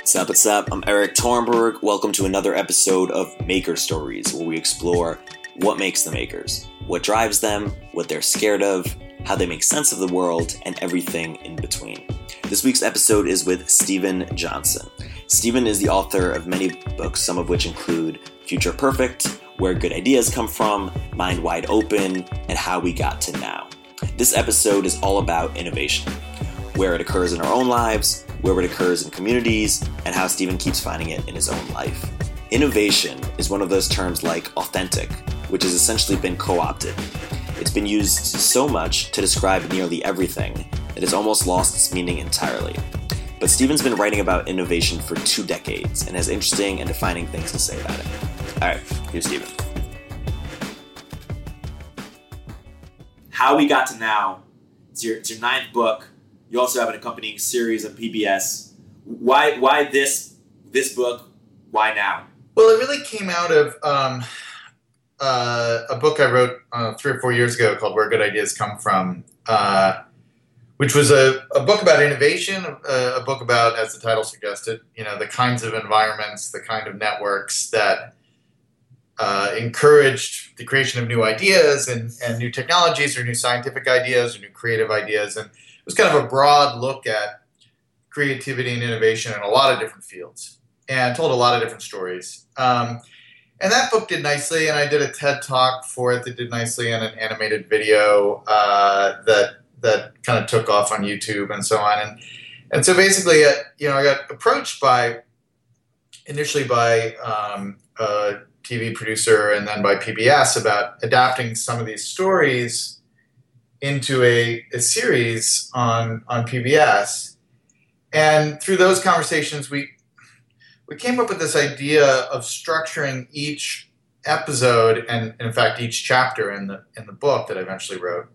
What's up? I'm Eric Tornberg. Welcome to another episode of Maker Stories, where we explore what makes the makers, what drives them, what they're scared of, how they make sense of the world, and everything in between. This week's episode is with Steven Johnson. Steven is the author of many books, some of which include Future Perfect, Where Good Ideas Come From, Mind Wide Open, and How We Got to Now. This episode is all about innovation, where it occurs in our own lives, where it occurs in communities, and how Steven keeps finding it in his own life. Innovation is one of those terms like authentic, which has essentially been co-opted. It's been used so much to describe nearly everything that it's almost lost its meaning entirely. But Steven's been writing about innovation for 2 decades and has interesting and defining things to say about it. All right, here's Steven. How We Got to Now. It's your 9th book. You also have an accompanying series of PBS. Why this book? Why now? Well, it really came out of a book I wrote 3 or 4 years ago called Where Good Ideas Come From, which was a book about innovation, a book about, as the title suggested, the kinds of environments, the kind of networks that encouraged the creation of new ideas and new technologies or new scientific ideas or new creative ideas. And it was kind of a broad look at creativity and innovation in a lot of different fields and told a lot of different stories. And that book did nicely, and I did a TED Talk for it that did nicely, and an animated video that kind of took off on YouTube and so on. And so basically, I got approached initially by a TV producer and then by PBS about adapting some of these stories into a series on PBS. And through those conversations, we came up with this idea of structuring each episode and, in fact, each chapter in the book that I eventually wrote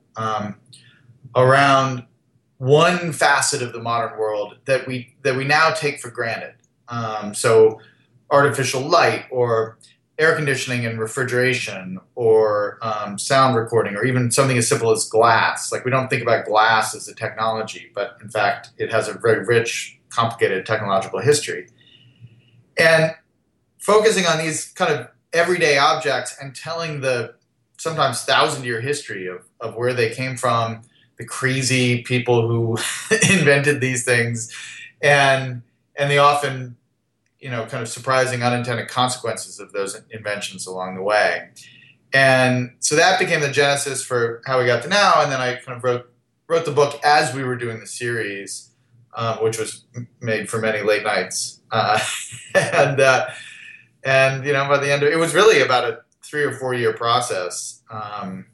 around one facet of the modern world that we now take for granted. So artificial light, or air conditioning and refrigeration, or sound recording, or even something as simple as glass. Like, we don't think about glass as a technology, but in fact, it has a very rich, complicated technological history. And focusing on these kind of everyday objects and telling the sometimes 1,000-year history of where they came from, the crazy people who invented these things, and the often kind of surprising unintended consequences of those inventions along the way. And so that became the genesis for How We Got to Now, and then I kind of wrote the book as we were doing the series, which was made for many late nights. And by the end of it, was really about a 3 or 4 year process, kind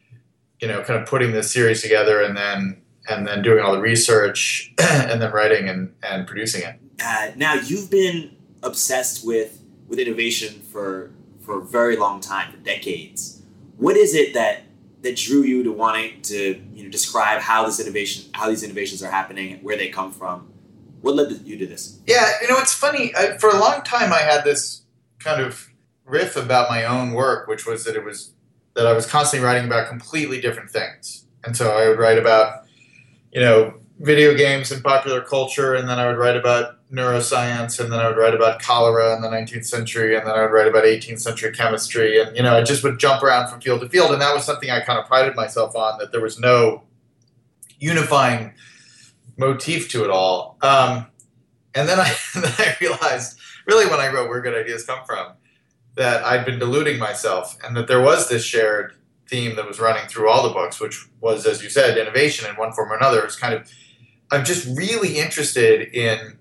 of putting this series together and then doing all the research and then writing and producing it. Now, you've been obsessed with innovation for a very long time, for decades. What is it that drew you to wanting to describe how these innovations are happening, where they come from? What led you to this? Yeah, it's funny. For a long time, I had this kind of riff about my own work, which was that I was constantly writing about completely different things. And so I would write about, video games and popular culture, and then I would write about neuroscience, and then I would write about cholera in the 19th century, and then I would write about 18th century chemistry, and I just would jump around from field to field, and that was something I kind of prided myself on, that there was no unifying motif to it all. And then I realized, really, when I wrote Where Good Ideas Come From, that I'd been deluding myself, and that there was this shared theme that was running through all the books, which was, as you said, innovation in one form or another. It's kind of, I'm just really interested in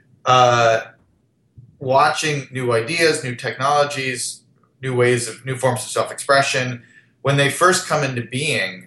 watching new ideas, new technologies, new forms of self-expression when they first come into being.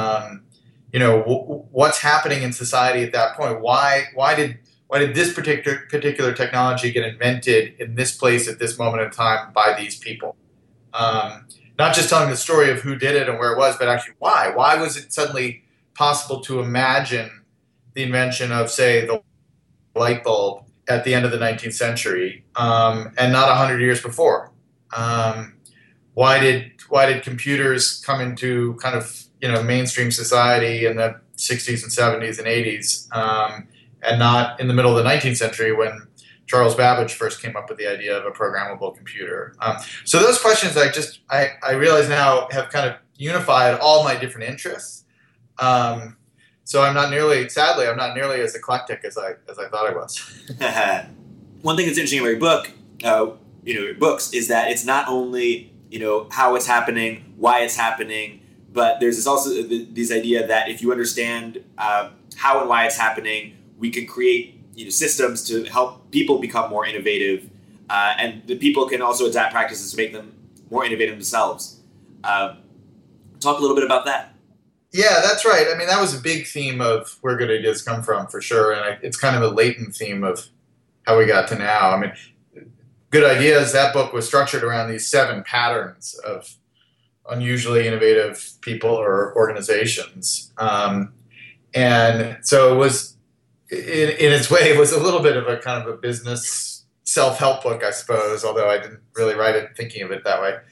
What's happening in society at that point? Why did this particular technology get invented in this place at this moment in time by these people? Not just telling the story of who did it and where it was, but actually why. Why was it suddenly possible to imagine the invention of, say, the light bulb at the end of the 19th century and not 100 years before? Why did computers come into kind of mainstream society in the 60s and 70s and 80s and not in the middle of the 19th century when Charles Babbage first came up with the idea of a programmable computer. So those questions I realize now have kind of unified all my different interests. So I'm not nearly as eclectic as I thought I was. One thing that's interesting about your book, your books, is that it's not only how it's happening, why it's happening, but there's this idea that if you understand how and why it's happening, we can create systems to help people become more innovative, and the people can also adapt practices to make them more innovative themselves. Talk a little bit about that. Yeah, that's right. I mean, that was a big theme of where good ideas come from, for sure, and it's kind of a latent theme of how we got to now. I mean, Good Ideas, that book was structured around these 7 patterns of unusually innovative people or organizations. And so it was, in its way, it was a little bit of a kind of a business self-help book, I suppose, although I didn't really write it thinking of it that way.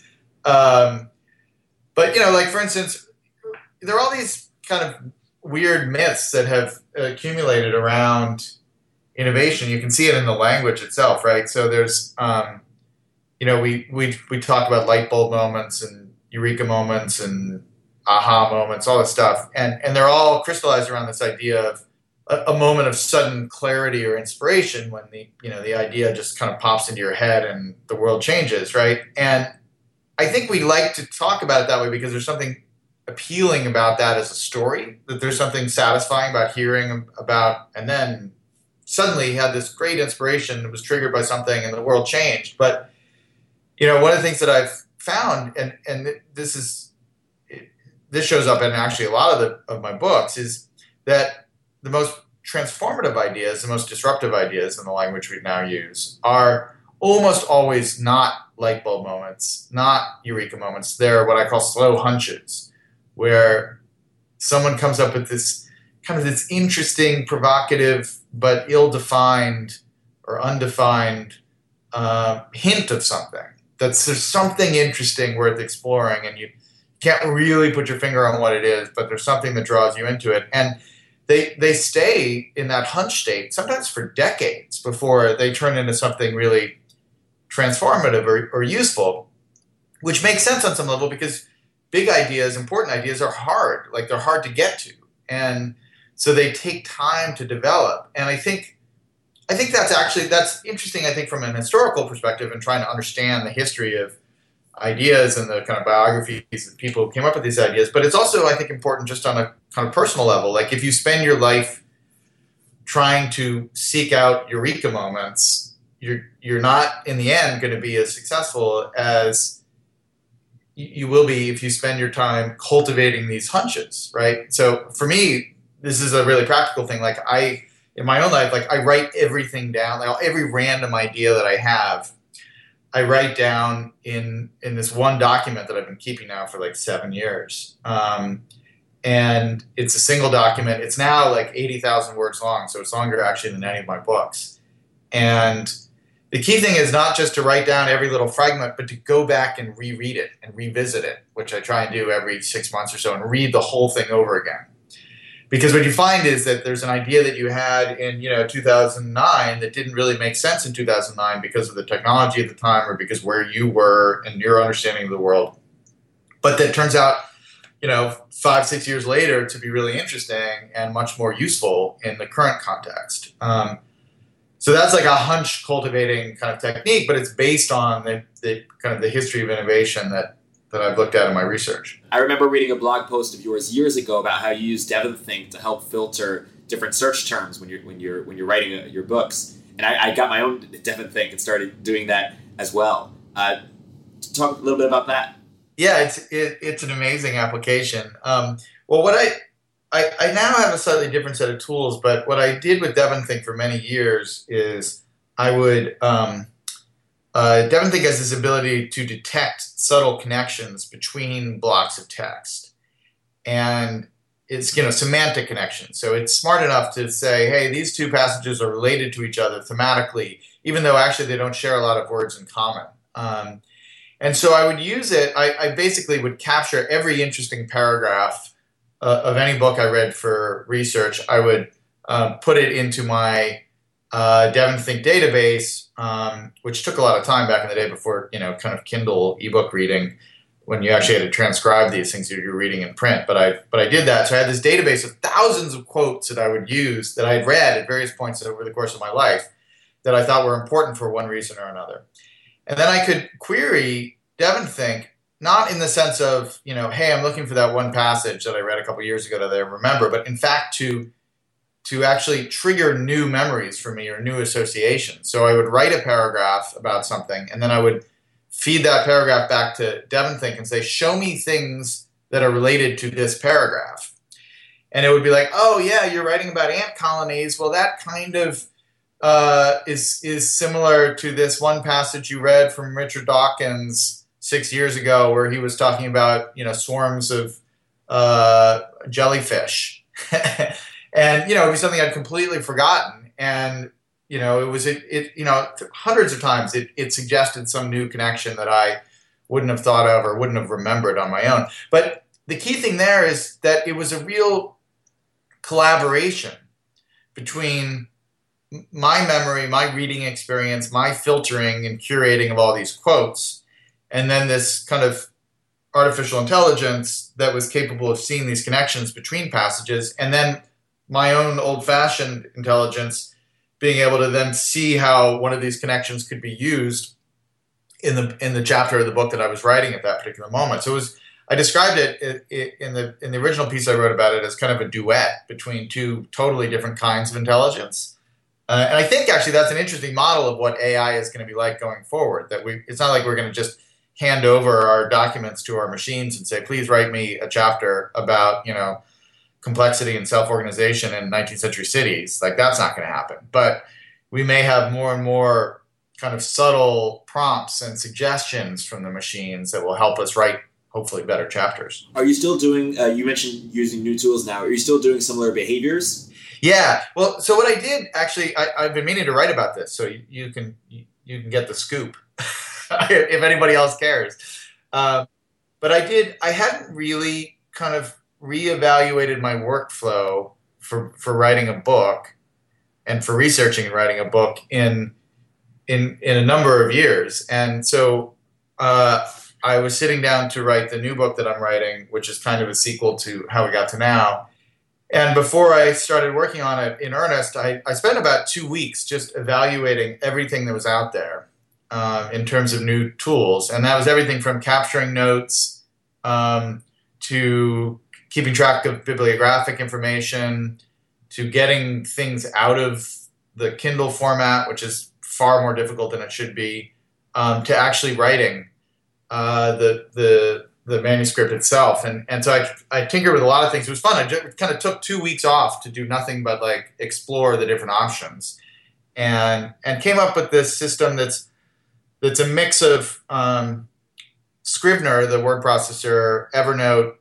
But, like, for instance, there are all these kind of weird myths that have accumulated around innovation. You can see it in the language itself, right? So there's, we talk about light bulb moments and eureka moments and aha moments, all this stuff, and they're all crystallized around this idea of a moment of sudden clarity or inspiration when the idea just kind of pops into your head and the world changes, right? And I think we like to talk about it that way because there's something appealing about that as a story, that there's something satisfying about hearing about, and then suddenly he had this great inspiration that was triggered by something and the world changed. But, one of the things that I've found, and this shows up in actually a lot of my books, is that the most transformative ideas, the most disruptive ideas in the language we now use are almost always not light bulb moments, not eureka moments. They're what I call slow hunches, where someone comes up with this kind of this interesting, provocative, but ill-defined or undefined hint of something. There's something interesting worth exploring, and you can't really put your finger on what it is, but there's something that draws you into it. And they stay in that hunch state, sometimes for decades, before they turn into something really transformative or useful, which makes sense on some level because big ideas, important ideas are hard. Like, they're hard to get to. And so they take time to develop. And I think that's interesting, I think, from an historical perspective and trying to understand the history of ideas and the kind of biographies of people who came up with these ideas. But it's also, I think, important just on a kind of personal level. Like, if you spend your life trying to seek out eureka moments, you're not, in the end, going to be as successful as you will be if you spend your time cultivating these hunches, right? So for me, this is a really practical thing. Like, in my own life, like, I write everything down. Like, every random idea that I have, I write down in this one document that I've been keeping now for like 7 years. And it's a single document. It's now like 80,000 words long, so it's longer actually than any of my books. And the key thing is not just to write down every little fragment, but to go back and reread it and revisit it, which I try and do every 6 months or so, and read the whole thing over again. Because what you find is that there's an idea that you had in 2009 that didn't really make sense in 2009 because of the technology at the time or because where you were and your understanding of the world. But that turns out, 5-6 years later to be really interesting and much more useful in the current context. So that's like a hunch cultivating kind of technique, but it's based on the kind of the history of innovation that I've looked at in my research. I remember reading a blog post of yours years ago about how you use DevonThink to help filter different search terms when you're writing your books, and I got my own DevonThink and started doing that as well. Talk a little bit about that. Yeah, it's an amazing application. Well, what I now have a slightly different set of tools, but what I did with DevonThink for many years is I would DevonThink has this ability to detect subtle connections between blocks of text, and it's semantic connections. So it's smart enough to say, hey, these two passages are related to each other thematically, even though actually they don't share a lot of words in common. And so I would use it. I basically would capture every interesting paragraph of any book I read for research. I would put it into my DevonThink database, which took a lot of time back in the day before, kind of Kindle ebook reading, when you actually had to transcribe these things that you're reading in print. But I did that. So I had this database of thousands of quotes that I would use that I had read at various points over the course of my life that I thought were important for one reason or another. And then I could query DevonThink, not in the sense of, hey, I'm looking for that one passage that I read a couple years ago that I remember, but in fact to actually trigger new memories for me or new associations. So I would write a paragraph about something, and then I would feed that paragraph back to DevonThink and say, show me things that are related to this paragraph. And it would be like, oh, yeah, you're writing about ant colonies. Well, that kind of is similar to this one passage you read from Richard Dawkins 6 years ago, where he was talking about swarms of jellyfish, and it was something I'd completely forgotten, and it was hundreds of times it suggested some new connection that I wouldn't have thought of or wouldn't have remembered on my own. But the key thing there is that it was a real collaboration between my memory, my reading experience, my filtering and curating of all these quotes, and then this kind of artificial intelligence that was capable of seeing these connections between passages, and then my own old-fashioned intelligence being able to then see how one of these connections could be used in the chapter of the book that I was writing at that particular moment. So I described it in the original piece I wrote about it as kind of a duet between two totally different kinds of intelligence. And I think actually that's an interesting model of what AI is going to be like going forward. That it's not like we're going to just hand over our documents to our machines and say, please write me a chapter about, complexity and self-organization in 19th century cities. Like, that's not going to happen. But we may have more and more kind of subtle prompts and suggestions from the machines that will help us write hopefully better chapters. Are you still doing, you mentioned using new tools now, are you still doing similar behaviors? Yeah. Well, so what I did, actually, I've been meaning to write about this, so you can get the scoop if anybody else cares. But I hadn't really kind of reevaluated my workflow for writing a book and for researching and writing a book in a number of years. And so I was sitting down to write the new book that I'm writing, which is kind of a sequel to How We Got to Now. And before I started working on it in earnest, I spent about 2 weeks just evaluating everything that was out there in terms of new tools. And that was everything from capturing notes to keeping track of bibliographic information, to getting things out of the Kindle format, which is far more difficult than it should be, to actually writing the manuscript itself. And so I tinkered with a lot of things. It was fun. I just kind of took 2 weeks off to do nothing but like explore the different options, and came up with this system that's a mix of Scrivener, the word processor, Evernote,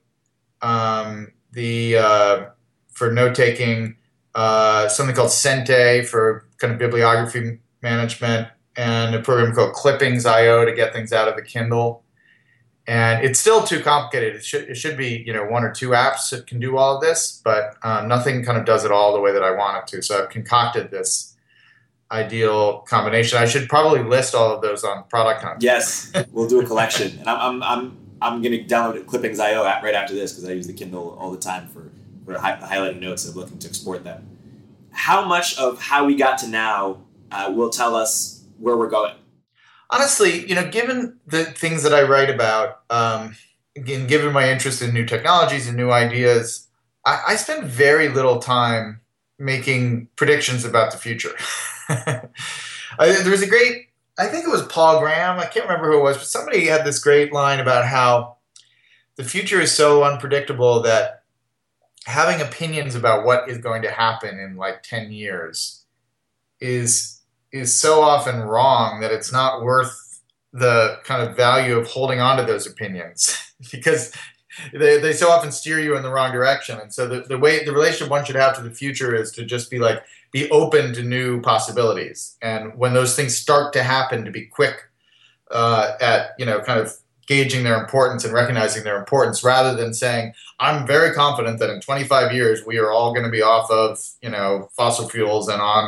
for note taking, something called Sente for kind of bibliography management, and a program called Clippings.io to get things out of the Kindle. And it's still too complicated. It should be 1 or 2 apps that can do all of this, but nothing kind of does it all the way that I want it to. So I've concocted this ideal combination. I should probably list all of those on Product Hunt. Yes, we'll do a collection. And I'm going to download Clippings.io app right after this because I use the Kindle all the time for highlighting notes and looking to export them. How much of How We Got to Now will tell us where we're going? Honestly, given the things that I write about, again, given my interest in new technologies and new ideas, I spend very little time making predictions about the future. There was a great, I think it was Paul Graham, I can't remember who it was, but somebody had this great line about how the future is so unpredictable that having opinions about what is going to happen in like 10 years is so often wrong that it's not worth the kind of value of holding on to those opinions because they so often steer you in the wrong direction. And so the relationship one should have to the future is to just be open to new possibilities. And when those things start to happen, to be quick at, kind of gauging their importance and recognizing their importance, rather than saying, I'm very confident that in 25 years, we are all going to be off of, fossil fuels and on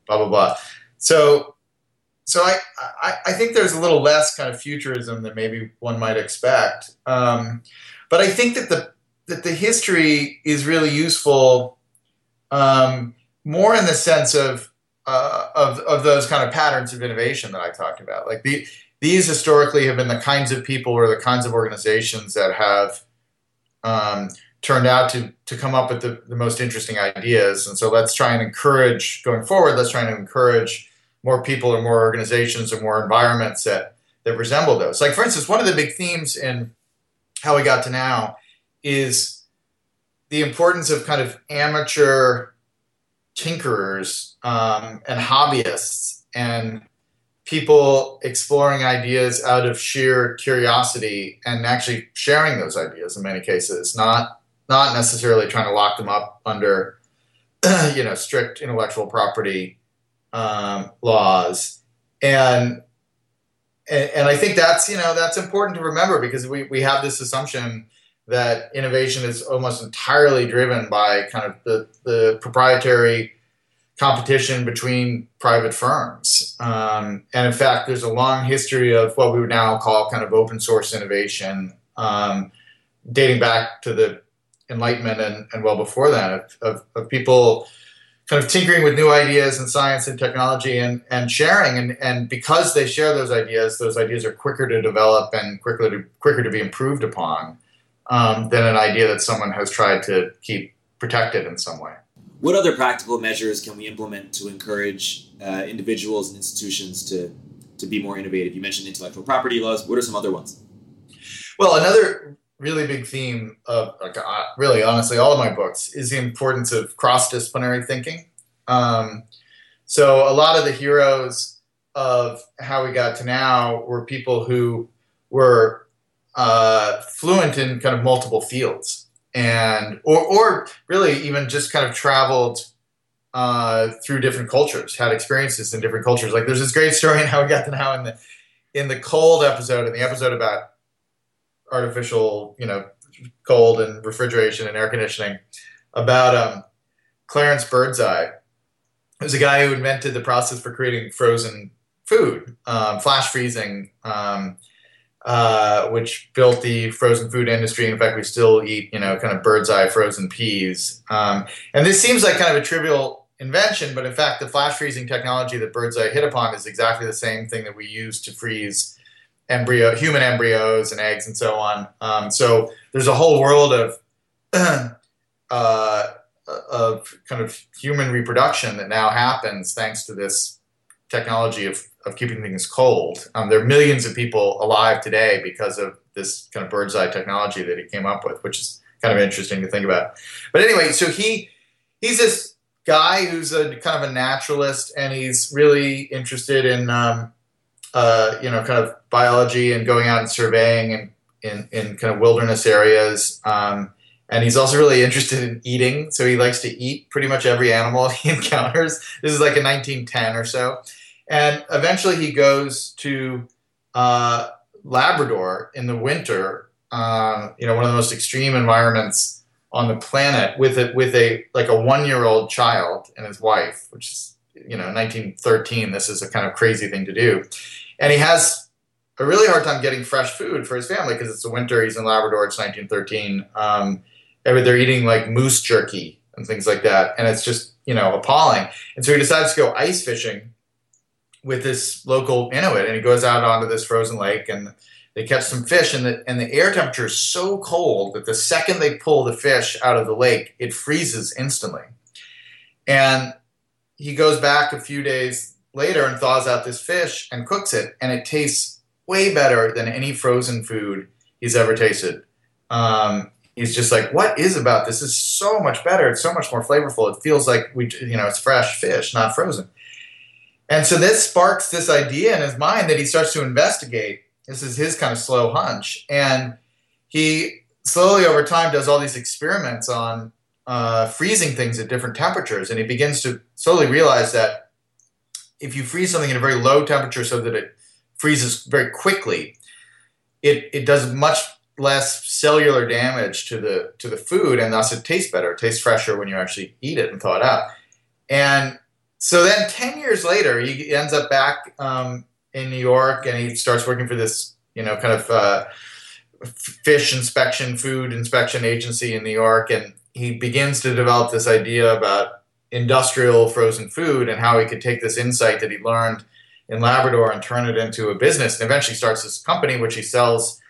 blah blah blah. So I think there's a little less kind of futurism than maybe one might expect. But I think that the history is really useful, more in the sense of those kind of patterns of innovation that I talked about. Like these historically have been the kinds of people or the kinds of organizations that have turned out to come up with the most interesting ideas. And so let's try and encourage, going forward, let's try and encourage more people or more organizations or more environments that resemble those. Like, for instance, one of the big themes in How We Got to Now is the importance of kind of amateur tinkerers and hobbyists and people exploring ideas out of sheer curiosity and actually sharing those ideas in many cases, not necessarily trying to lock them up under strict intellectual property laws. And I think that's important to remember, because we have this assumption that innovation is almost entirely driven by kind of the proprietary competition between private firms. And in fact, there's a long history of what we would now call kind of open source innovation, dating back to the Enlightenment and well before that, of people kind of tinkering with new ideas in science and technology and sharing. And because they share those ideas are quicker to develop and quicker to be improved upon than an idea that someone has tried to keep protected in some way. What other practical measures can we implement to encourage individuals and institutions to be more innovative? You mentioned intellectual property laws. What are some other ones? Well, another really big theme of, really honestly, all of my books is the importance of cross-disciplinary thinking. So a lot of the heroes of How We Got to Now were people who were fluent in kind of multiple fields, and or really even just kind of traveled through different cultures, had experiences in different cultures. Like there's this great story in How We Got to Now in the cold episode, in the episode about artificial, cold and refrigeration and air conditioning, about Clarence Birdseye. It was a guy who invented the process for creating frozen food, flash freezing, which built the frozen food industry. In fact, we still eat, kind of Birdseye frozen peas. And this seems like kind of a trivial invention, but in fact, the flash freezing technology that Birdseye hit upon is exactly the same thing that we use to freeze human embryos and eggs and so on. So there's a whole world of kind of human reproduction that now happens thanks to this technology of keeping things cold. There are millions of people alive today because of this kind of Birdseye technology that he came up with, which is kind of interesting to think about. But anyway, so he's this guy who's a kind of a naturalist, and he's really interested in kind of biology and going out and surveying and in kind of wilderness areas. And he's also really interested in eating. So he likes to eat pretty much every animal he encounters. This is like in 1910 or so. And eventually he goes to Labrador in the winter, one of the most extreme environments on the planet, with a 1-year-old child and his wife, which is, 1913. This is a kind of crazy thing to do. And he has a really hard time getting fresh food for his family because it's the winter. He's in Labrador. It's 1913. They're eating like moose jerky and things like that. And it's just, appalling. And so he decides to go ice fishing with this local Inuit. And he goes out onto this frozen lake and they catch some fish. And the air temperature is so cold that the second they pull the fish out of the lake, it freezes instantly. And he goes back a few days later and thaws out this fish and cooks it. And it tastes way better than any frozen food he's ever tasted. He's just like, what is about this? This is so much better. It's so much more flavorful. It feels like it's fresh fish, not frozen. And so this sparks this idea in his mind that he starts to investigate. This is his kind of slow hunch. And he slowly over time does all these experiments on freezing things at different temperatures. And he begins to slowly realize that if you freeze something at a very low temperature so that it freezes very quickly, it does much less cellular damage to the food, and thus it tastes better. It tastes fresher when you actually eat it and thaw it out. And So then 10 years later, he ends up back in New York, and he starts working for this, kind of fish inspection, food inspection agency in New York. And he begins to develop this idea about industrial frozen food and how he could take this insight that he learned in Labrador and turn it into a business. And eventually starts this company, which he sells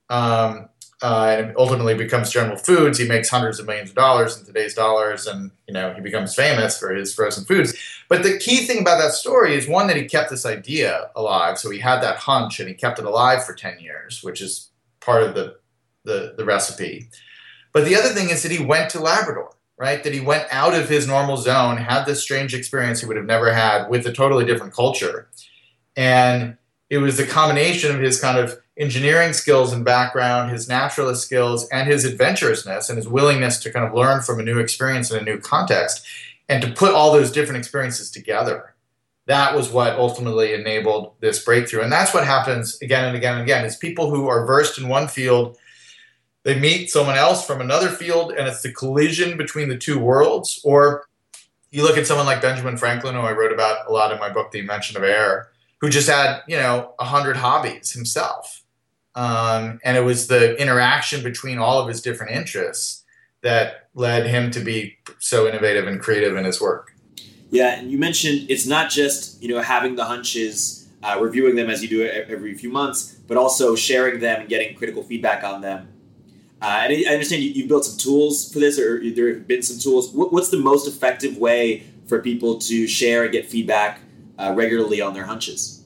and ultimately becomes General Foods. He makes hundreds of millions of dollars in today's dollars, and he becomes famous for his frozen foods. But the key thing about that story is, one, that he kept this idea alive. So he had that hunch, and he kept it alive for 10 years, which is part of the recipe. But the other thing is that he went to Labrador, right? That he went out of his normal zone, had this strange experience he would have never had with a totally different culture. And it was the combination of his kind of engineering skills and background, his naturalist skills, and his adventurousness and his willingness to kind of learn from a new experience in a new context, and to put all those different experiences together. That was what ultimately enabled this breakthrough. And that's what happens again and again and again, is people who are versed in one field, they meet someone else from another field, and it's the collision between the two worlds. Or you look at someone like Benjamin Franklin, who I wrote about a lot in my book, The Invention of Air, who just had, 100 hobbies himself. And it was the interaction between all of his different interests that led him to be so innovative and creative in his work. Yeah, and you mentioned it's not just, having the hunches, reviewing them as you do it every few months, but also sharing them and getting critical feedback on them. And I understand you've built some tools for this, or there have been some tools. What's the most effective way for people to share and get feedback regularly on their hunches?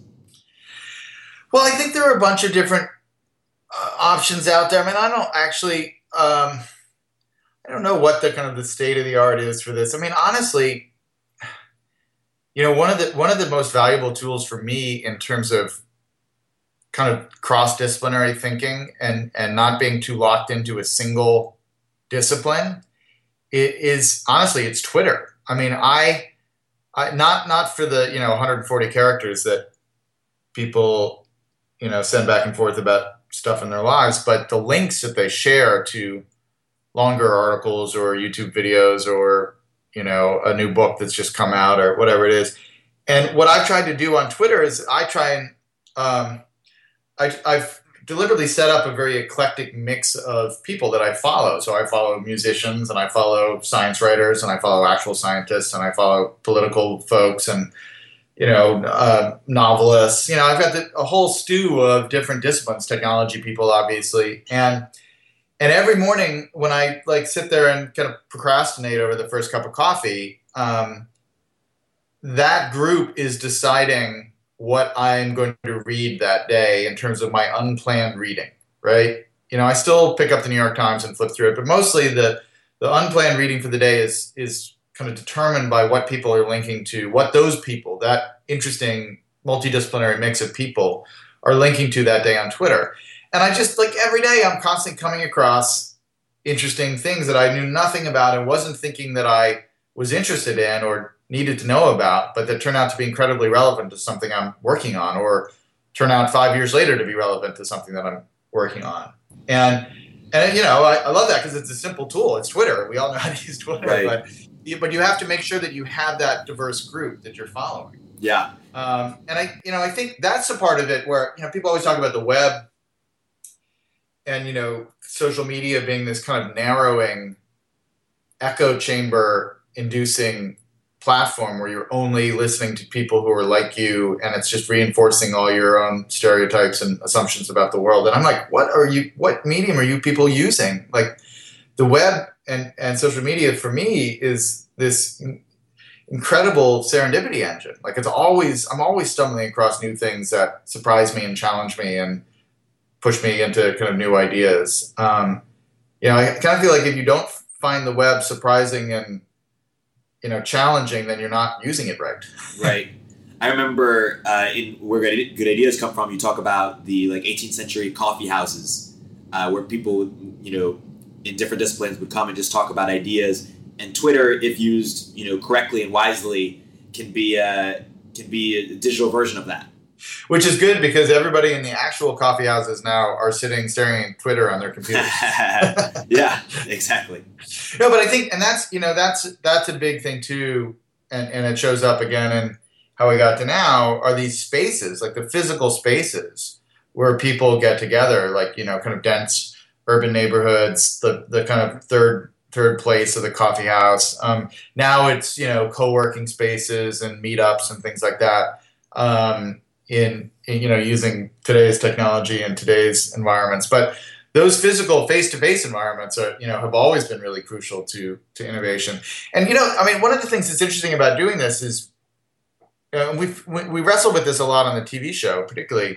Well, I think there are a bunch of different options out there. I mean, I don't actually, I don't know what the kind of the state of the art is for this. I mean, honestly, one of the most valuable tools for me in terms of kind of cross-disciplinary thinking and not being too locked into a single discipline, it is honestly, it's Twitter. I mean, I not for the 140 characters that people send back and forth about stuff in their lives, but the links that they share to longer articles or YouTube videos or a new book that's just come out or whatever it is. And what I've tried to do on Twitter is I try and I've deliberately set up a very eclectic mix of people that I follow. So I follow musicians, and I follow science writers, and I follow actual scientists, and I follow political folks, and novelists. I've got a whole stew of different disciplines, technology people, obviously. And every morning when I sit there and kind of procrastinate over the first cup of coffee, that group is deciding what I'm going to read that day in terms of my unplanned reading, right? I still pick up the New York Times and flip through it, but mostly the unplanned reading for the day is kind of determined by what people are linking to, what those people, that interesting multidisciplinary mix of people, are linking to that day on Twitter. And I just, every day I'm constantly coming across interesting things that I knew nothing about and wasn't thinking that I was interested in or needed to know about, but that turn out to be incredibly relevant to something I'm working on, or turn out 5 years later to be relevant to something that I'm working on. And I love that because it's a simple tool. It's Twitter. We all know how to use Twitter, right. But you have to make sure that you have that diverse group that you're following. Yeah. And I think that's a part of it where, people always talk about the web and, social media being this kind of narrowing, echo chamber inducing platform where you're only listening to people who are like you, and it's just reinforcing all your own stereotypes and assumptions about the world. And I'm like, what medium are you people using? The web and social media for me is this incredible serendipity engine. I'm always stumbling across new things that surprise me and challenge me and push me into kind of new ideas. I kind of feel like if you don't find the web surprising and challenging, then you're not using it right. Right. I remember in Where Good Ideas Come From, you talk about the 18th century coffee houses where people, in different disciplines would come and just talk about ideas. And Twitter, if used, correctly and wisely, can be a digital version of that. Which is good because everybody in the actual coffee houses now are staring at Twitter on their computers. Yeah, exactly. No, but I think, and that's a big thing too. and it shows up again in How We Got to Now, are these spaces, like the physical spaces where people get together, like, kind of dense urban neighborhoods, the kind of third place of the coffee house. Now it's, co-working spaces and meetups and things like that, in using today's technology and today's environments. But those physical face-to-face environments are, have always been really crucial to innovation. And, one of the things that's interesting about doing this is, we wrestle with this a lot on the TV show, particularly.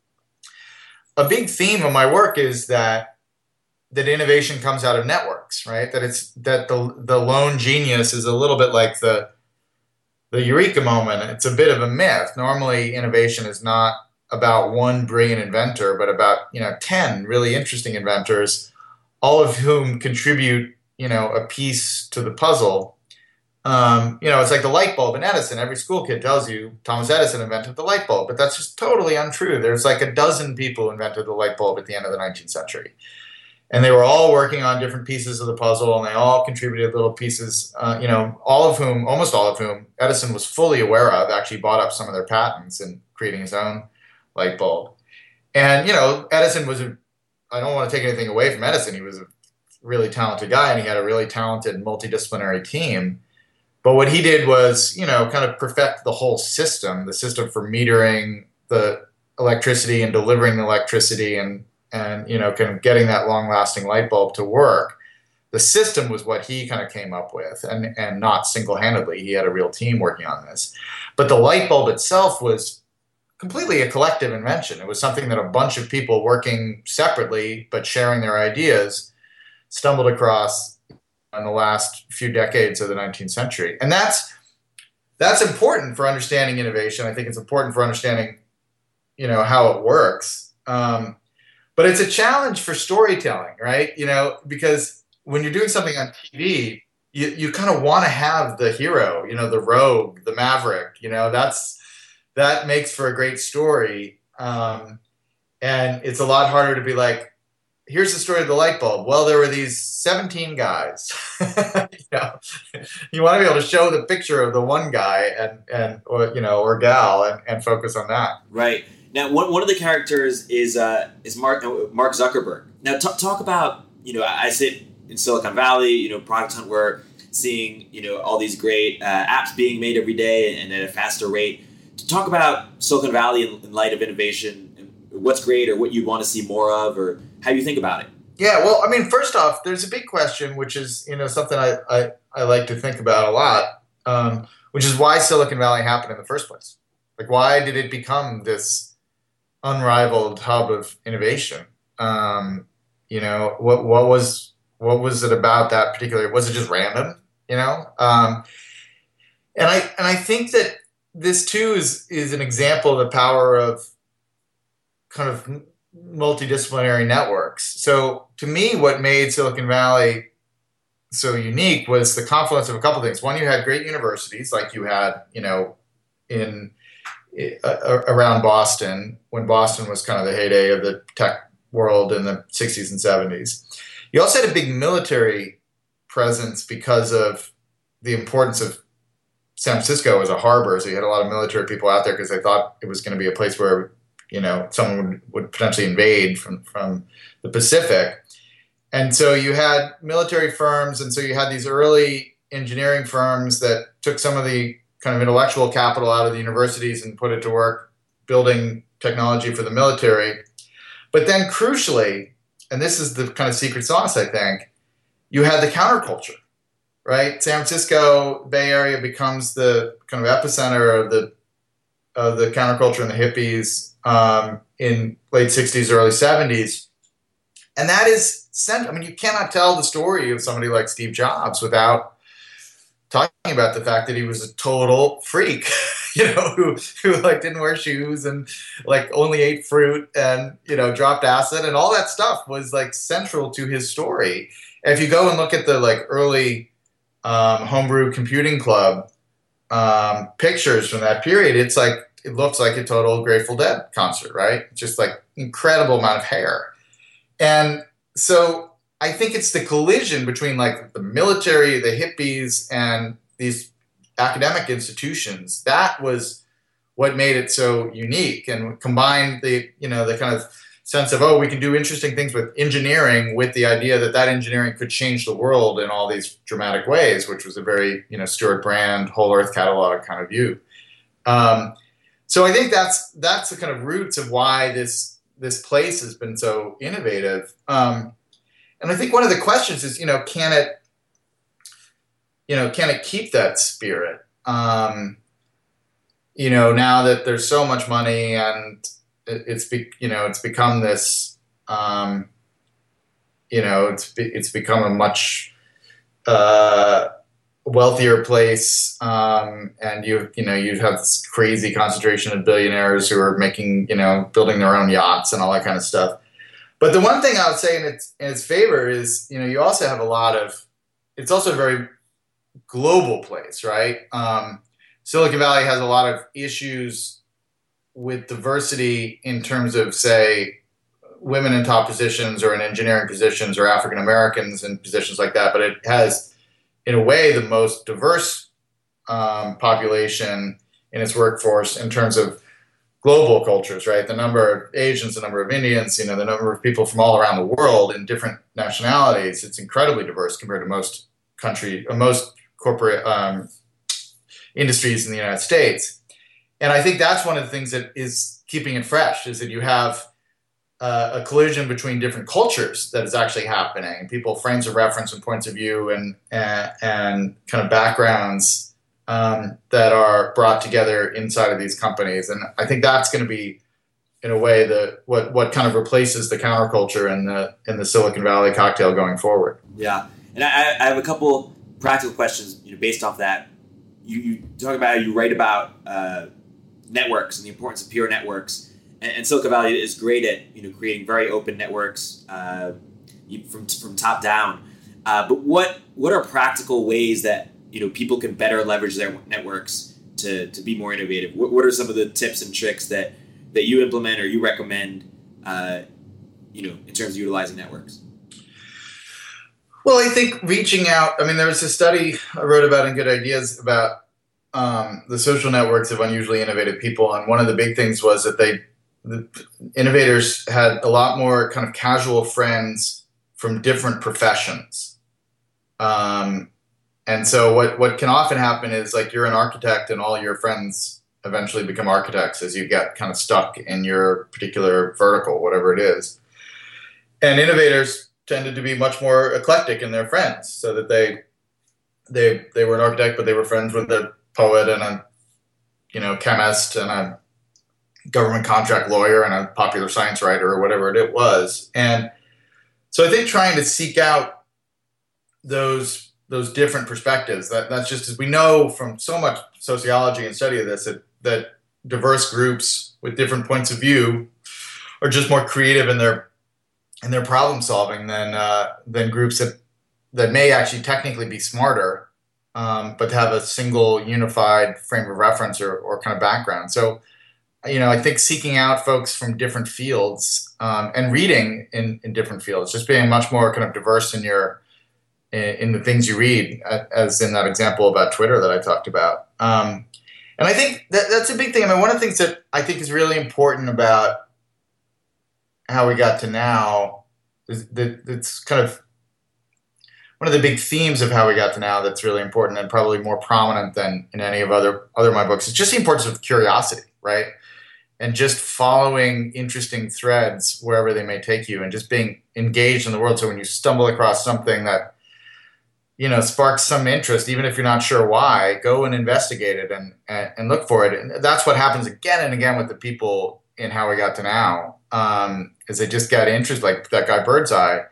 A big theme of my work is that innovation comes out of networks, right? That the lone genius is a little bit like the eureka moment. It's a bit of a myth. Normally, innovation is not about one brilliant inventor, but about 10 really interesting inventors, all of whom contribute a piece to the puzzle. It's like the light bulb in Edison. Every school kid tells you Thomas Edison invented the light bulb, but that's just totally untrue. There's like a dozen people who invented the light bulb at the end of the 19th century. And they were all working on different pieces of the puzzle, and they all contributed little pieces, almost all of whom Edison was fully aware of, actually bought up some of their patents in creating his own light bulb. And, Edison I don't want to take anything away from Edison. He was a really talented guy, and he had a really talented multidisciplinary team. But what he did was, kind of perfect the whole system, the system for metering the electricity and delivering the electricity and kind of getting that long-lasting light bulb to work. The system was what he kind of came up with, and not single-handedly. He had a real team working on this. But the light bulb itself was completely a collective invention. It was something that a bunch of people working separately but sharing their ideas stumbled across in the last few decades of the 19th century. And that's important for understanding innovation. I think it's important for understanding, how it works. But it's a challenge for storytelling, right? Because when you're doing something on TV, you kind of want to have the hero, the rogue, the maverick, that makes for a great story. And it's a lot harder to be like, here's the story of the light bulb. Well, there were these 17 guys. You want to be able to show the picture of the one guy or gal and focus on that. Right. Now, one of the characters is Mark Zuckerberg. Now, talk about, I sit in Silicon Valley, Product Hunt, we're seeing, all these great apps being made every day and at a faster rate. Talk about Silicon Valley in light of innovation. What's great, or what you want to see more of, or how you think about it? Yeah, well, first off, there's a big question, which is, something I like to think about a lot, which is why Silicon Valley happened in the first place. Like, why did it become this unrivaled hub of innovation? What was it about that particular? Was it just random? And I think that this too is an example of the power of kind of multidisciplinary networks. So to me, what made Silicon Valley so unique was the confluence of a couple of things. One, you had great universities, like you had, around Boston, when Boston was kind of the heyday of the tech world in the 60s and 70s. You also had a big military presence because of the importance of San Francisco as a harbor. So you had a lot of military people out there because they thought it was going to be a place where someone would potentially invade from the Pacific. And so you had military firms, and so you had these early engineering firms that took some of the kind of intellectual capital out of the universities and put it to work building technology for the military. But then crucially, and this is the kind of secret sauce, I think, you had the counterculture, right? San Francisco, Bay Area becomes the kind of epicenter of the counterculture and the hippies in late 60s, early 70s. And that is central. You cannot tell the story of somebody like Steve Jobs without talking about the fact that he was a total freak, who like didn't wear shoes and like only ate fruit and, dropped acid, and all that stuff was like central to his story. And if you go and look at the like early homebrew computing club pictures from that period, it's like, it looks like a total Grateful Dead concert, right? Just like incredible amount of hair. And so I think it's the collision between like the military, the hippies, and these academic institutions. That was what made it so unique, and combined the kind of sense of, oh, we can do interesting things with engineering, with the idea that that engineering could change the world in all these dramatic ways, which was a very, Stuart Brand, Whole Earth Catalog kind of view. So I think that's the kind of roots of why this place has been so innovative. And I think one of the questions is, can it keep that spirit? Now that there's so much money and it's become this, it's become a much wealthier place, and you have this crazy concentration of billionaires who are making, building their own yachts and all that kind of stuff. But the one thing I would say in its favor is, you also have it's also a very global place, right? Silicon Valley has a lot of issues with diversity in terms of, say, women in top positions or in engineering positions or African Americans in positions like that. But it has, in a way, the most diverse population in its workforce in terms of global cultures, right? The number of Asians, the number of Indians, the number of people from all around the world in different nationalities. It's incredibly diverse compared to most corporate industries in the United States. And I think that's one of the things that is keeping it fresh, is that you have a collision between different cultures that is actually happening. People, frames of reference and points of view and kind of backgrounds that are brought together inside of these companies. And I think that's going to be, in a way, what kind of replaces the counterculture in the Silicon Valley cocktail going forward. Yeah. And I have a couple practical questions, based off that. You talk about, you write about networks and the importance of peer networks, and Silicon Valley is great at creating very open networks from top down. But what are practical ways that people can better leverage their networks to be more innovative? What are some of the tips and tricks that you implement or you recommend in terms of utilizing networks? Well, I think reaching out. I mean, there was a study I wrote about in Good Ideas about the social networks of unusually innovative people, and one of the big things was that the innovators had a lot more kind of casual friends from different professions. And so what can often happen is, like, you're an architect and all your friends eventually become architects as you get kind of stuck in your particular vertical, whatever it is. And innovators tended to be much more eclectic in their friends, so that they were an architect, but they were friends with a poet and a chemist and a government contract lawyer and a popular science writer or whatever it was. And so I think trying to seek out those different perspectives, that's just, as we know from so much sociology and study of this, that diverse groups with different points of view are just more creative in their problem solving than groups that may actually technically be smarter, but have a single unified frame of reference or kind of background. So, I think seeking out folks from different fields and reading in different fields, just being much more kind of diverse in the things you read, as in that example about Twitter that I talked about. And I think that's a big thing. I mean, one of the things that I think is really important about how we got to now is that it's kind of one of the big themes of how we got to now that's really important and probably more prominent than in any of other of my books. It's just the importance of curiosity, right? And just following interesting threads wherever they may take you, and just being engaged in the world. So when you stumble across something that sparks some interest, even if you're not sure why, go and investigate it and look for it. And that's what happens again and again with the people in How We Got to Now, is they just get interested, like that guy Birdseye.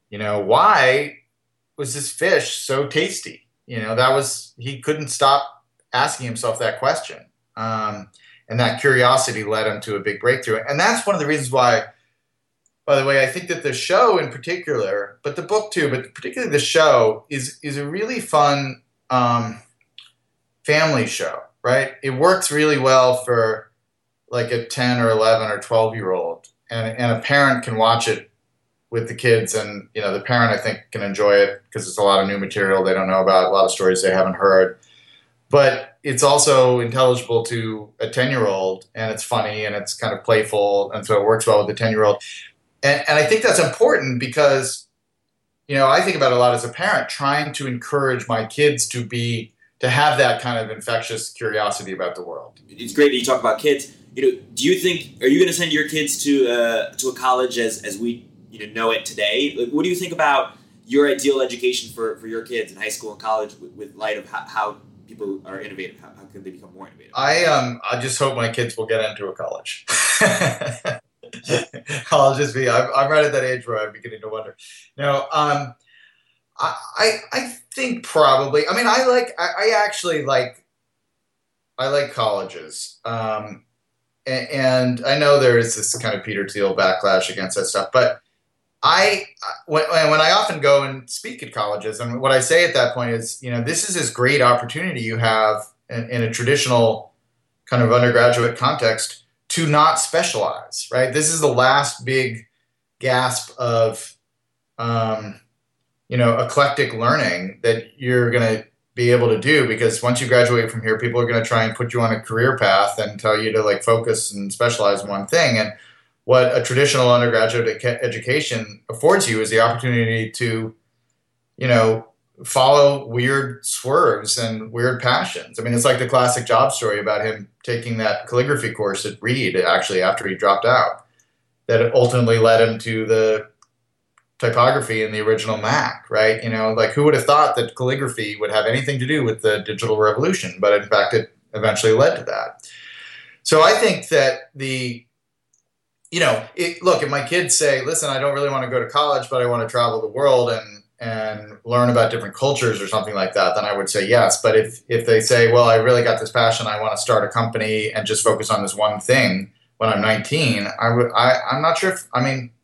Why was this fish so tasty? He couldn't stop asking himself that question. And that curiosity led him to a big breakthrough. And that's one of the reasons why, by the way, I think that the show in particular, but the book too, but particularly the show is a really fun family show, right? It works really well for like a 10 or 11 or 12-year-old, and a parent can watch it with the kids, and the parent, I think, can enjoy it because it's a lot of new material they don't know about, a lot of stories they haven't heard. but it's also intelligible to a 10-year-old, and it's funny and it's kind of playful, and so it works well with the 10-year-old. And I think that's important because, I think about it a lot as a parent, trying to encourage my kids to have that kind of infectious curiosity about the world. It's great that you talk about kids. Do you think, are you going to send your kids to a college as we know it today? Like, what do you think about your ideal education for your kids in high school and college with light of how people are innovative? How can they become more innovative? I just hope my kids will get into a college. I'll just be. I'm right at that age where I'm beginning to wonder. No, I think probably. I mean, I actually like colleges. And I know there is this kind of Peter Thiel backlash against that stuff, but when I often go and speak at colleges, and what I say at that point is, this is this great opportunity you have in a traditional kind of undergraduate context to not specialize, right? This is the last big gasp of, eclectic learning that you're going to be able to do, because once you graduate from here, people are going to try and put you on a career path and tell you to focus and specialize in one thing. And what a traditional undergraduate education affords you is the opportunity to, follow weird swerves and weird passions. I mean, it's like the classic job story about him taking that calligraphy course at Reed, actually, after he dropped out, that ultimately led him to the typography in the original Mac, right? Who would have thought that calligraphy would have anything to do with the digital revolution? But in fact, it eventually led to that. So I think that look, if my kids say, listen, I don't really want to go to college, but I want to travel the world and learn about different cultures or something like that, then I would say yes. But if they say, well, I really got this passion, I want to start a company and just focus on this one thing when I'm 19, I'm not sure if,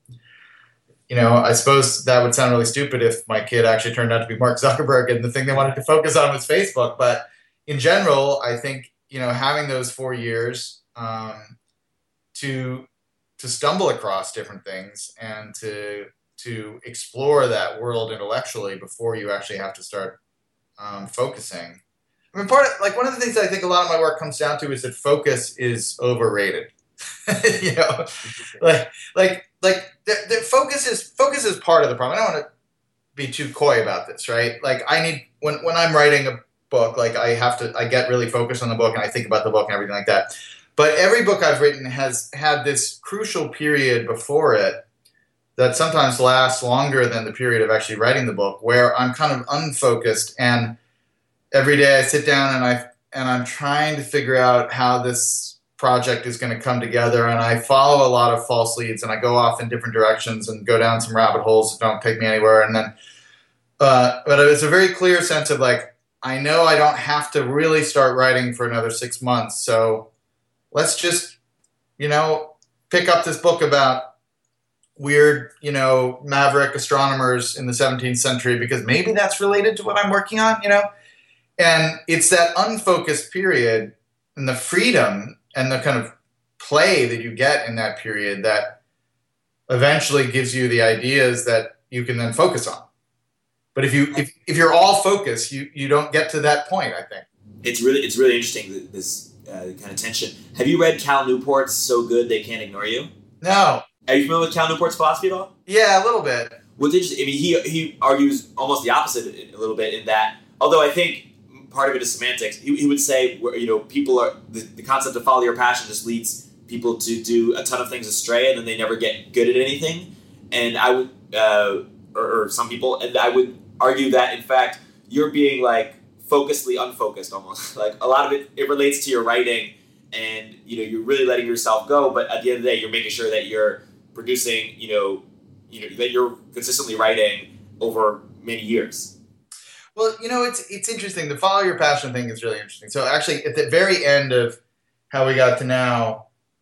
I suppose that would sound really stupid if my kid actually turned out to be Mark Zuckerberg and the thing they wanted to focus on was Facebook. But in general, I think, having those 4 years to stumble across different things and to explore that world intellectually before you actually have to start focusing. I mean, one of the things I think a lot of my work comes down to is that focus is overrated. The focus is part of the problem. I don't want to be too coy about this, right? I need when I'm writing a book, I get really focused on the book and I think about the book and everything like that. But every book I've written has had this crucial period before it that sometimes lasts longer than the period of actually writing the book, where I'm kind of unfocused, and every day I sit down and I'm trying to figure out how this project is going to come together, and I follow a lot of false leads, and I go off in different directions and go down some rabbit holes that don't take me anywhere, and then but it's a very clear sense of I know I don't have to really start writing for another 6 months, so let's just pick up this book about weird, maverick astronomers in the 17th century, because maybe that's related to what I'm working on, And it's that unfocused period and the freedom and the kind of play that you get in that period that eventually gives you the ideas that you can then focus on. But if you're all focused, you don't get to that point, I think. It's really interesting, this kind of tension. Have you read Cal Newport's So Good They Can't Ignore You? No. Are you familiar with Cal Newport's philosophy at all? Yeah, a little bit. What's interesting, I mean, he argues almost the opposite a little bit in that, although I think part of it is semantics, he would say, people are, the concept of follow your passion just leads people to do a ton of things astray and then they never get good at anything. And I would, or some people, and I would argue that, in fact, you're being focusedly unfocused almost. A lot of it relates to your writing, and you're really letting yourself go, but at the end of the day, you're making sure that you're producing, that you're consistently writing over many years. Well, it's interesting. The follow your passion thing is really interesting. So actually, at the very end of how we got to now,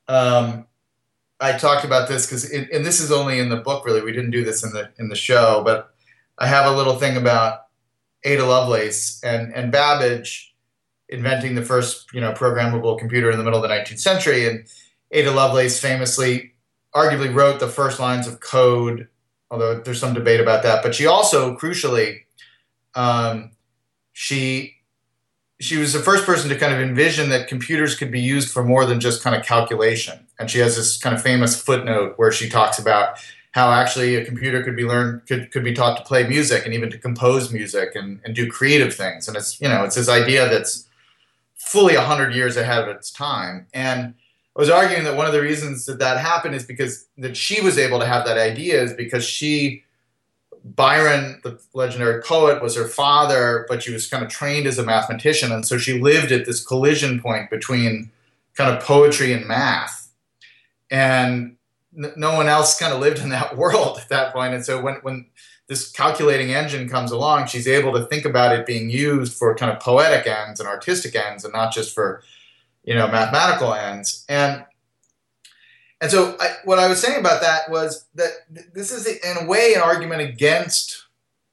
I talked about this because, and this is only in the book. Really, we didn't do this in the show, but I have a little thing about Ada Lovelace and Babbage inventing the first, programmable computer in the middle of the 19th century. And Ada Lovelace famously, arguably wrote the first lines of code, although there's some debate about that. But she also, crucially, she she was the first person to kind of envision that computers could be used for more than just kind of calculation. And she has this kind of famous footnote where she talks about how actually a computer could be taught to play music and even to compose music and do creative things. And it's this idea that's fully 100 years ahead of its time. And I was arguing that one of the reasons that happened is because that she was able to have that idea is because Byron, the legendary poet, was her father, but she was kind of trained as a mathematician. And so she lived at this collision point between kind of poetry and math. And no one else kind of lived in that world at that point. And so when this calculating engine comes along, she's able to think about it being used for kind of poetic ends and artistic ends and not just for, mathematical ends. And so what I was saying about that was that this is, in a way, an argument against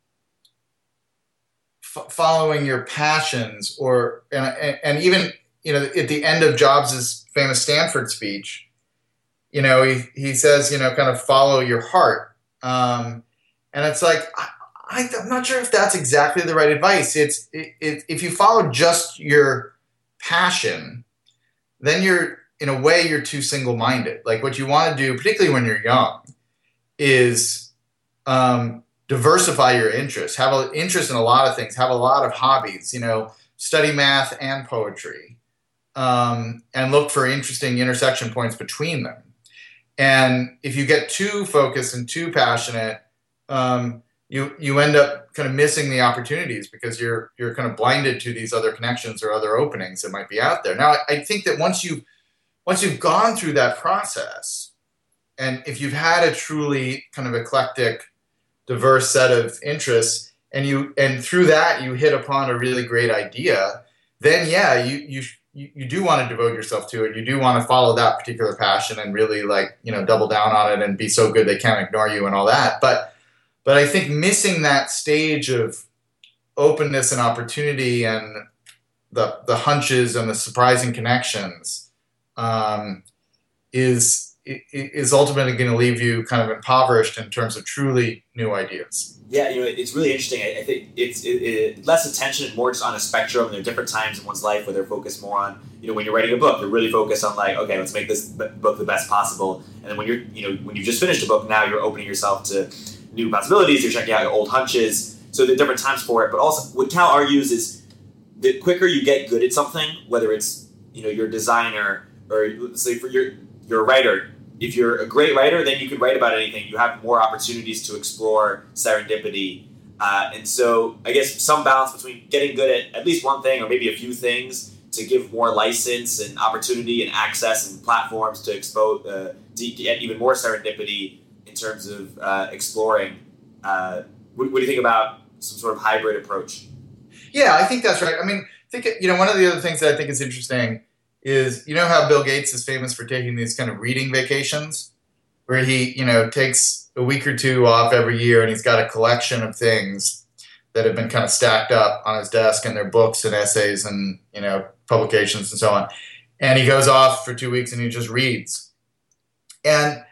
following your passions, and even at the end of Jobs' famous Stanford speech, he says, kind of follow your heart, and it's like I'm not sure if that's exactly the right advice. If you follow just your passion, then in a way, you're too single-minded. Like what you want to do, particularly when you're young, is diversify your interests. Have an interest in a lot of things. Have a lot of hobbies. Study math and poetry, and look for interesting intersection points between them. And if you get too focused and too passionate, you end up kind of missing the opportunities because you're kind of blinded to these other connections or other openings that might be out there. Now, I think that once you've gone through that process, and if you've had a truly kind of eclectic, diverse set of interests, and through that you hit upon a really great idea, then you do want to devote yourself to it. You do want to follow that particular passion and really double down on it and be so good they can't ignore you and all that. But I think missing that stage of openness and opportunity and the hunches and the surprising connections is ultimately going to leave you kind of impoverished in terms of truly new ideas. Yeah, it's really interesting. I think it's less attention and more just on a spectrum. And there are different times in one's life where they're focused more on, when you're writing a book, you're really focused on okay, let's make this book the best possible. And then when when you've just finished a book, now you're opening yourself to new possibilities. You're checking out your old hunches. So there are different times for it. But also, what Cal argues is the quicker you get good at something, whether it's you're a designer or let's say you're a writer. If you're a great writer, then you can write about anything. You have more opportunities to explore serendipity. And so I guess some balance between getting good at least one thing or maybe a few things to give more license and opportunity and access and platforms to expose to get even more serendipity in terms of exploring. What do you think about some sort of hybrid approach? Yeah, I think that's right. I mean, I think one of the other things that I think is interesting is how Bill Gates is famous for taking these kind of reading vacations where he, takes a week or two off every year and he's got a collection of things that have been kind of stacked up on his desk and they're books and essays and, publications and so on. And he goes off for 2 weeks and he just reads. And,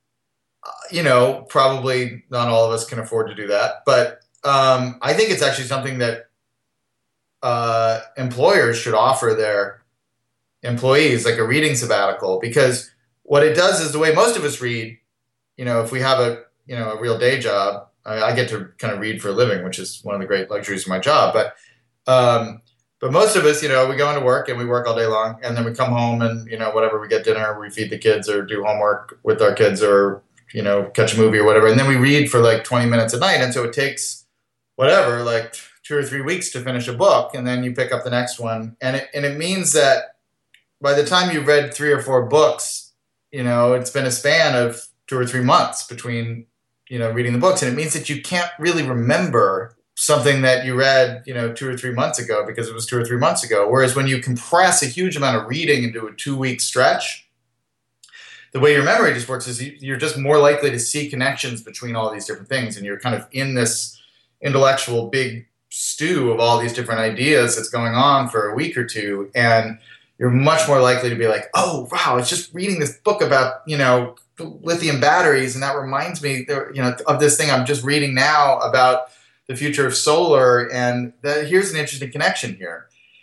probably not all of us can afford to do that. But I think it's actually something that employers should offer their employees, like a reading sabbatical, because what it does is the way most of us read, if we have a real day job, I get to kind of read for a living, which is one of the great luxuries of my job. But most of us, we go into work and we work all day long and then we come home and, whatever, we get dinner, we feed the kids or do homework with our kids or, catch a movie or whatever. And then we read for 20 minutes a night. And so it takes whatever, 2 or 3 weeks to finish a book. And then you pick up the next one. And it means that by the time you've read 3 or 4 books, it's been a span of 2 or 3 months between, reading the books. And it means that you can't really remember something that you read, 2 or 3 months ago because it was 2 or 3 months ago. Whereas when you compress a huge amount of reading into a 2-week stretch, the way your memory just works is you're just more likely to see connections between all these different things. And you're kind of in this intellectual big stew of all these different ideas that's going on for a week or two. And you're much more likely to be like, oh, wow, I was just reading this book about, lithium batteries. And that reminds me, of this thing I'm just reading now about the future of solar. And here's an interesting connection here.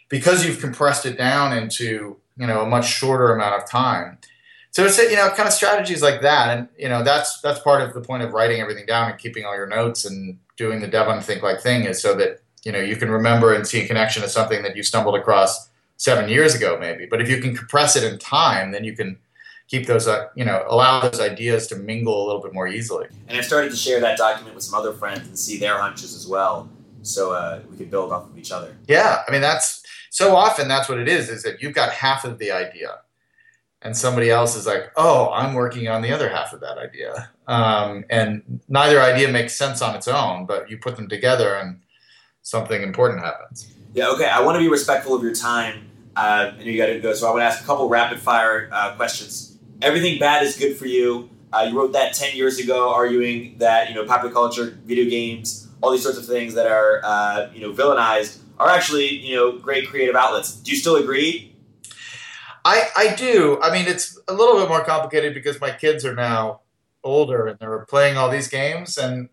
because you've compressed it down into, a much shorter amount of time. So it's, kind of strategies like that. And, that's part of the point of writing everything down and keeping all your notes and doing the Devon Think Like thing, is so that, you can remember and see a connection to something that you stumbled across 7 years ago, maybe. But if you can compress it in time, then you can keep those, allow those ideas to mingle a little bit more easily. And I've started to share that document with some other friends and see their hunches as well. So we can build off of each other. Yeah. I mean, so often that's what it is that you've got half of the idea and somebody else is like, oh, I'm working on the other half of that idea. And neither idea makes sense on its own, but you put them together and something important happens. Yeah, okay. I want to be respectful of your time. I know you got to go, so I want to ask a couple rapid-fire questions. Everything bad is good for you. You wrote that 10 years ago, arguing that popular culture, video games, all these sorts of things that are villainized are actually great creative outlets. Do you still agree? I do. I mean, it's a little bit more complicated because my kids are now older and they're playing all these games, and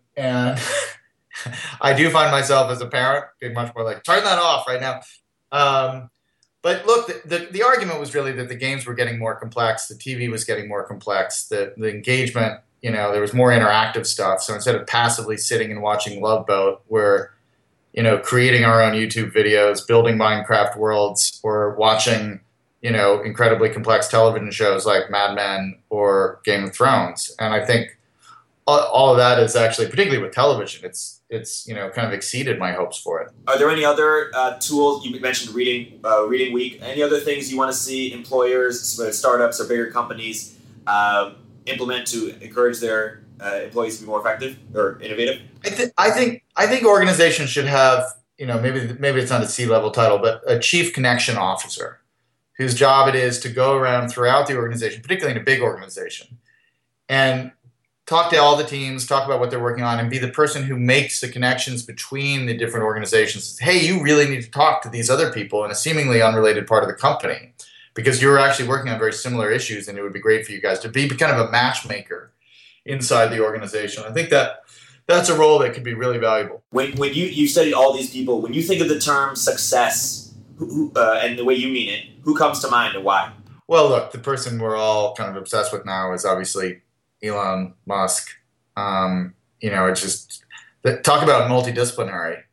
I do find myself as a parent being much more like, turn that off right now. But look, the argument was really that the games were getting more complex, the TV was getting more complex, the engagement, there was more interactive stuff. So instead of passively sitting and watching Love Boat, we're, creating our own YouTube videos, building Minecraft worlds, or watching, incredibly complex television shows like Mad Men or Game of Thrones. And I think all of that is actually, particularly with television, it's kind of exceeded my hopes for it. Are there any other tools? You mentioned Reading Week. Any other things you want to see employers, startups, or bigger companies implement to encourage their employees to be more effective or innovative? I think organizations should have, maybe it's not a C-level title, but a chief connection officer, whose job it is to go around throughout the organization, particularly in a big organization, and talk to all the teams, talk about what they're working on, and be the person who makes the connections between the different organizations. Hey, you really need to talk to these other people in a seemingly unrelated part of the company because you're actually working on very similar issues, and it would be great for you guys to be kind of a matchmaker inside the organization. I think that's a role that could be really valuable. When you studied all these people, when you think of the term success and the way you mean it, who comes to mind and why? Well, look, the person we're all kind of obsessed with now is obviously Elon Musk. It's just talk about multidisciplinary.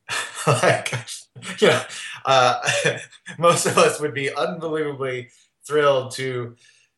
Most of us would be unbelievably thrilled to,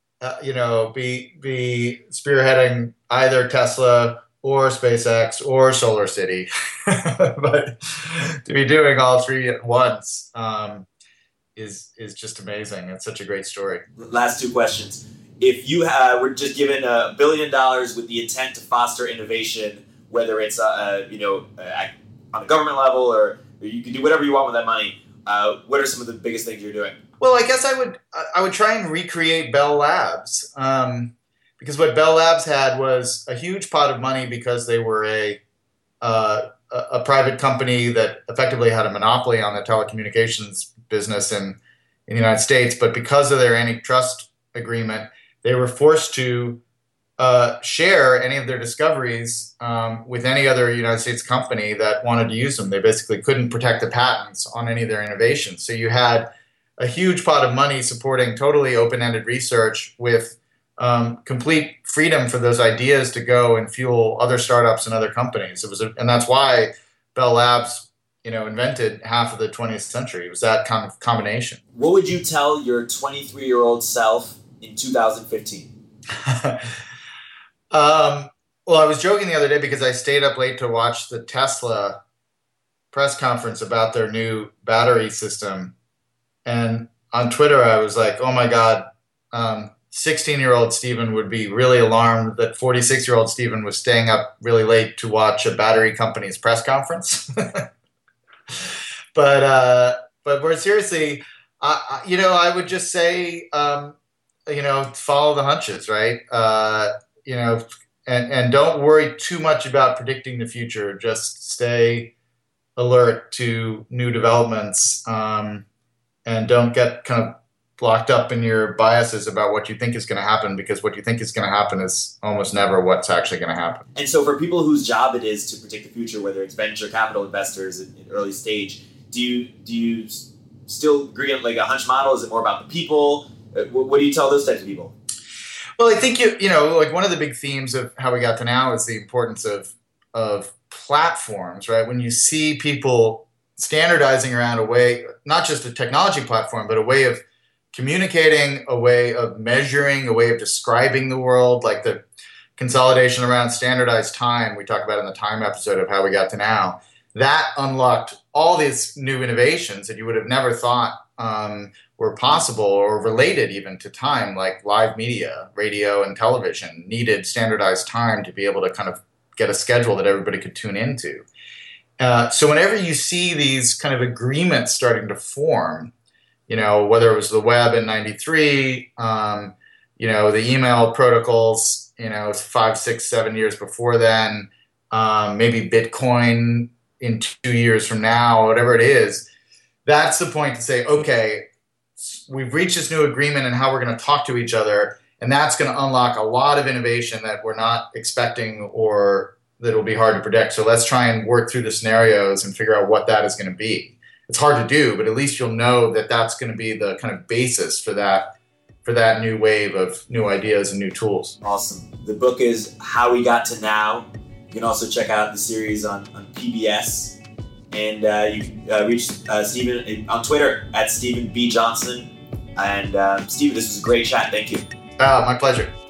be spearheading either Tesla or SpaceX or SolarCity, but to be doing all three at once is just amazing. It's such a great story. Last two questions. If you were just given $1 billion with the intent to foster innovation, whether it's on the government level or you can do whatever you want with that money, what are some of the biggest things you're doing? Well, I guess I would try and recreate Bell Labs, because what Bell Labs had was a huge pot of money because they were a private company that effectively had a monopoly on the telecommunications business in the United States, but because of their antitrust agreement, they were forced to share any of their discoveries with any other United States company that wanted to use them. They basically couldn't protect the patents on any of their innovations. So you had a huge pot of money supporting totally open-ended research with complete freedom for those ideas to go and fuel other startups and other companies. And that's why Bell Labs, invented half of the 20th century. It was that kind of combination. What would you tell your 23-year-old self in 2015? Well, I was joking the other day because I stayed up late to watch the Tesla press conference about their new battery system. And on Twitter, I was like, oh my God, 16-year-old Stephen would be really alarmed that 46-year-old Stephen was staying up really late to watch a battery company's press conference. But more seriously, I would just say, follow the hunches, right? And don't worry too much about predicting the future. Just stay alert to new developments, and don't get kind of locked up in your biases about what you think is going to happen, because what you think is going to happen is almost never what's actually going to happen. And so for people whose job it is to predict the future, whether it's venture capital investors in early stage, do you still agree on like a hunch model? Is it more about the people? What do you tell those types of people? Well, I think you know, like one of the big themes of How We Got to Now is the importance of platforms, right? When you see people standardizing around a way, not just a technology platform, but a way of communicating, a way of measuring, a way of describing the world, like the consolidation around standardized time we talked about in the time episode of How We Got to Now, that unlocked all these new innovations that you would have never thought were possible or related even to time, like live media, radio and television needed standardized time to be able to kind of get a schedule that everybody could tune into. So whenever you see these kind of agreements starting to form, you know, whether it was the web in 93, you know, the email protocols, you know, 5, 6, 7 years before then, maybe Bitcoin in 2 years from now, whatever it is, that's the point to say, okay, we've reached this new agreement and how we're going to talk to each other, and that's going to unlock a lot of innovation that we're not expecting or that will be hard to predict. So let's try and work through the scenarios and figure out what that is going to be. It's hard to do, but at least you'll know that that's going to be the kind of basis for that new wave of new ideas and new tools. Awesome. The book is How We Got to Now. You can also check out the series on PBS. And you can reach Stephen on Twitter at Stephen B. Johnson. And Stephen, this was a great chat. Thank you. My pleasure.